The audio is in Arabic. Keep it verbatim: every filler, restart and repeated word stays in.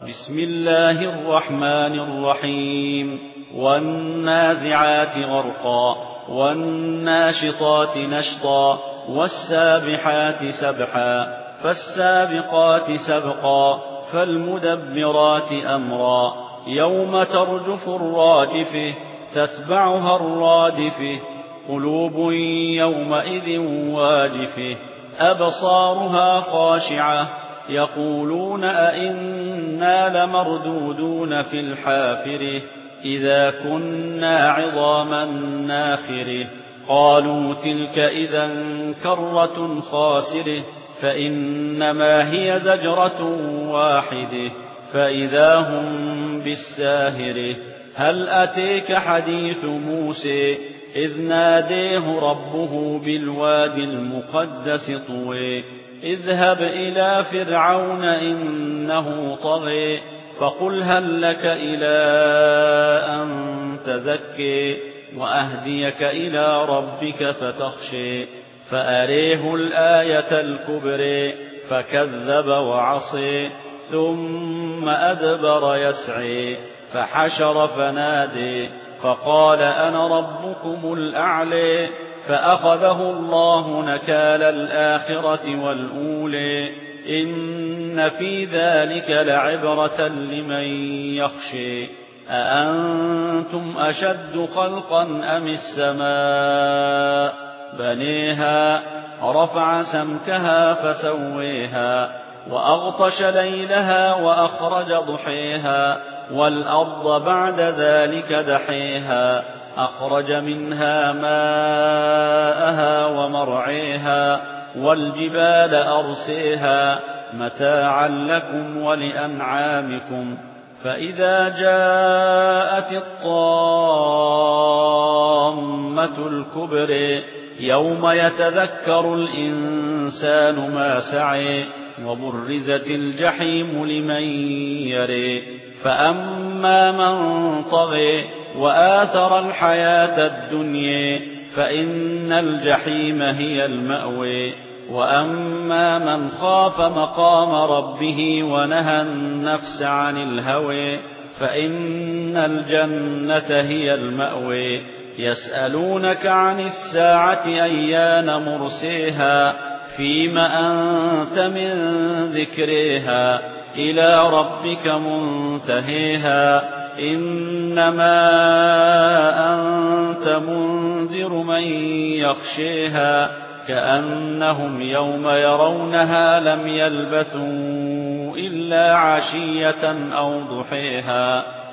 بسم الله الرحمن الرحيم والنازعات غرقا والناشطات نشطا والسابحات سبحا فالسابقات سبقا فالمدبرات أمرا يوم ترجف الراجفة تتبعها الرادفة قلوب يومئذ واجفة أبصارها خاشعة يقولون أئنا لمردودون في الحافرة إذا كنا عظاما ناخرة قالوا تلك إذا كرة خاسرة فإنما هي زجرة واحدة فإذا هم بالساهرة هل أتيك حديث موسى إذ ناديه ربه بالواد المقدس طوى اذهب إلى فرعون إنه طغى فقل هل لك إلى أن تزكي وأهديك إلى ربك فتخشي فأريه الآية الكبرى فكذب وعصي ثم أدبر يسعي فحشر فنادي فقال أنا ربكم الأعلى فأخذه الله نكال الآخرة والأولى إن في ذلك لعبرة لمن يخشى أأنتم أشد خلقا أم السماء بنيها رفع سمكها فسويها وأغطش ليلها وأخرج ضحيها والأرض بعد ذلك دحيها أخرج منها ماءها ومرعيها والجبال أرسيها متاعا لكم ولأنعامكم فإذا جاءت الطامة الكبرى يوم يتذكر الإنسان ما سعى وبرزت الجحيم لمن يرى فأما من طغى وآثر الحياة الدنيا فإن الجحيم هي المأوى وأما من خاف مقام ربه ونهى النفس عن الهوى فإن الجنة هي المأوى يسألونك عن الساعة أيان مرسيها فيم أنت من ذكرها إلى ربك منتهيها إنما أنت منذر من يخشيها كأنهم يوم يرونها لم يلبثوا إلا عشية أو ضحيها